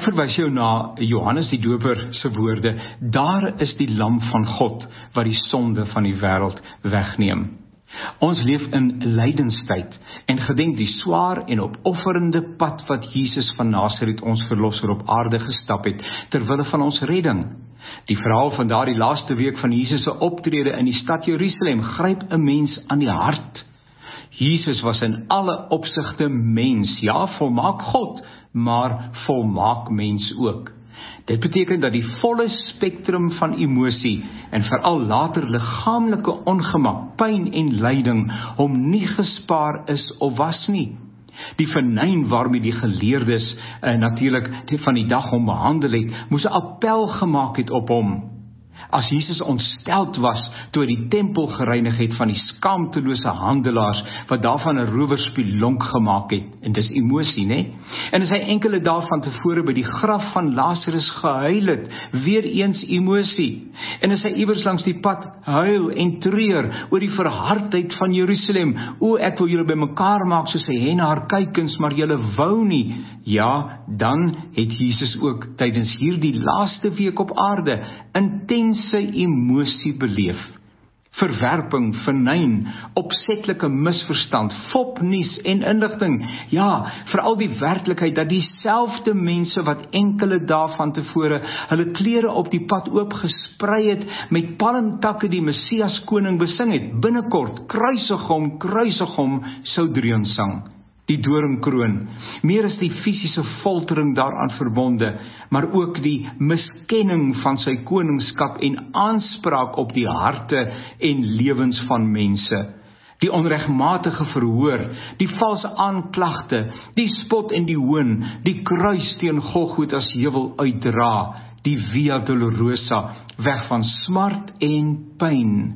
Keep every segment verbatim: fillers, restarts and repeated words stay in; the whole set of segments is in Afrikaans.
Ek verwys jou na Johannes die Doper se woorde, daar is die lam van God, wat die sonde van die wêreld wegneem. Ons leef in lydenstyd en gedenk die swaar en opofferende pad wat Jesus van Nasaret, ons verlosser, op aarde gestap het, terwille van ons redding. Die verhaal van daardie laaste week van Jesus se optrede in die stad Jerusalem gryp 'n mens aan die hart. Jesus was in alle opsigte mens, ja, volmaak God, maar volmaak mens ook. Dit beteken dat die volle spektrum van emosie en veral later liggaamlike ongemak, pyn en lyding hom nie gespaar is of was nie. Die venyn waarmee die geleerdes uh, natuurlik van die dag hom behandel het, moes 'n appel gemaak het op hom. As Jesus ontsteld was toe hy die tempel gereinig het van die skaamtelose handelaars wat daarvan 'n rowerspelonk gemaak het, en dis emosie, né? En as hy enkele dae van tevore by die graf van Lazarus gehuil het, weer eens emosie. En as hy iewers langs die pad huil en treur oor die verhardheid van Jerusalem, o, ek wil julle bymekaar maak soos 'n hen haar kuikens, maar julle wou nie. Ja, dan het Jesus ook tydens hierdie laaste week op aarde intense emosie beleef. Verwerping, venyn, opsetlike misverstand, fopnuus en inligting. Ja, veral die werklikheid dat dieselfde mense wat enkele dae van tevore hulle klere op die pad oop gesprei het, met palmtakke die Messias koning besing het, binnekort kruisig hom, kruisig hom sou dreun sang. Die doringkroon, meer as die fisiese foltering daaraan verbonde, maar ook die miskenning van sy koningskap en aanspraak op die harte en lewens van mense. Die onregmatige verhoor, die valse aanklagte, die spot en die hoon, die kruis teen Golgotha as heuwel uitdra, die Via Dolorosa, weg van smart en pyn.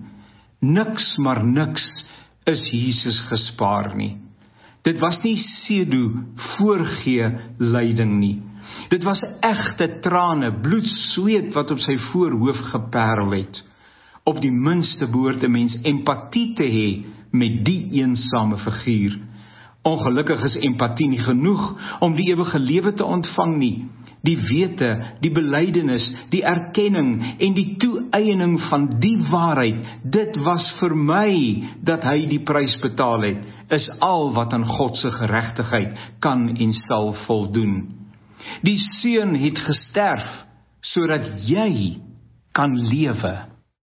Niks maar niks is Jesus gespaar nie. Dit was nie pseudo voorgee lyding nie. Dit was egte trane, bloed, sweet wat op sy voorhoof geperl het. Op die minste behoort 'n mens empatie te hê met die eensame figuur. Ongelukkig is empatie nie genoeg om die ewige lewe te ontvang nie. Die wete, die belydenis, die erkenning en die toeëiening van die waarheid, dit was vir my dat hy die prys betaal het, is al wat aan God se geregtigheid kan en sal voldoen. Die seun het gesterf sodat jy kan lewe.